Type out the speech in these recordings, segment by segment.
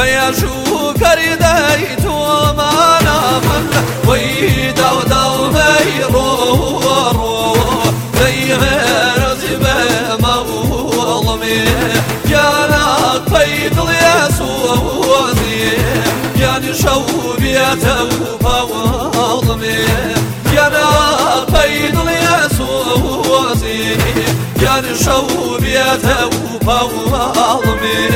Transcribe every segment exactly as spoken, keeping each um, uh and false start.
ويشو كرديت ومانا من ويدا وداو ميرو رو زيها رزبه مظلمي يا لا قيد اليسوزي يا نشو بيته فظلمي يا لا قيد اليسوزي يا نشو بيته فظلمي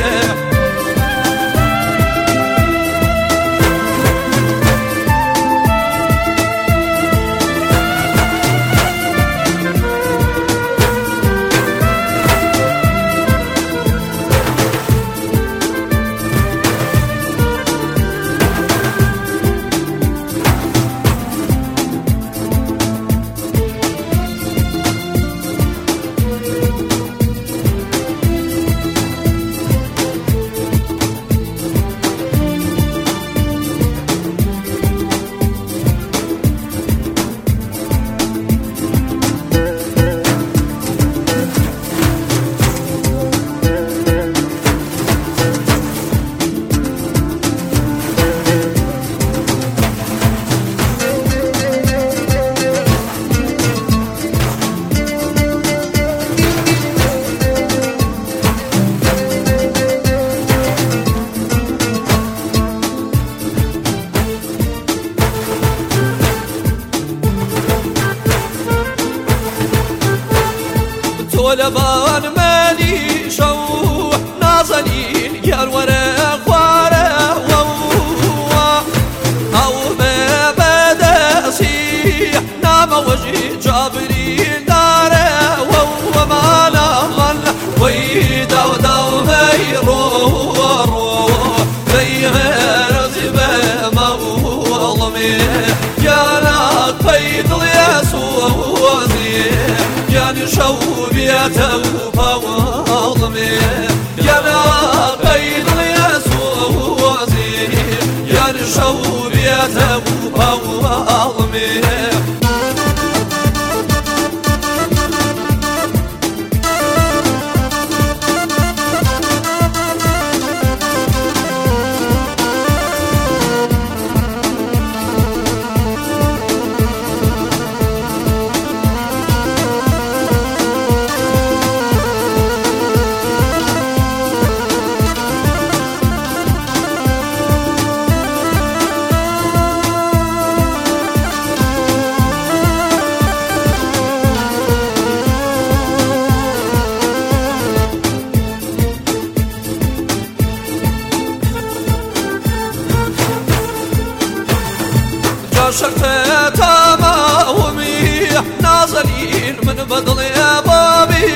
ولبان مالي شو نازلين يا الورق خواره أو ما بدا سيح نام وجه جابرين داره وما نمن ويدا وداو ميرو رو زيها رزبه مظلمي يا لا قيد اليسوزي يا نشو بيته فظلمي يا لا قيد اليسوزي يا نشو بيته فظلمي شرفت تماومي نازلين من بدل يا بابي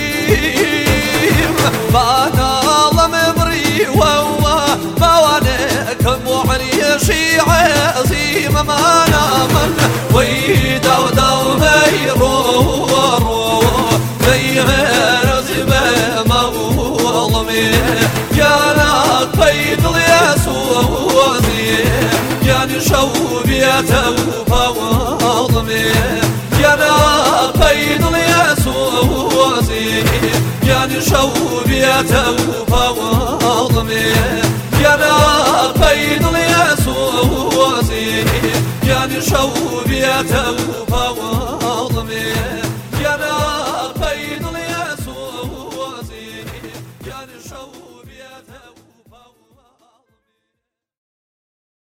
بانا الله مبري وهو موانك موعني شيعي عظيم ما نامن ويدا وداو ميرو رو زيها رزبه مظلمي يا لا قيد اليسوزي يا نشو بيته فظلمي يا لا قيد اليسوزي يا نشو بيته فظلمي يا لا قيد اليسوزي يا نشو بيته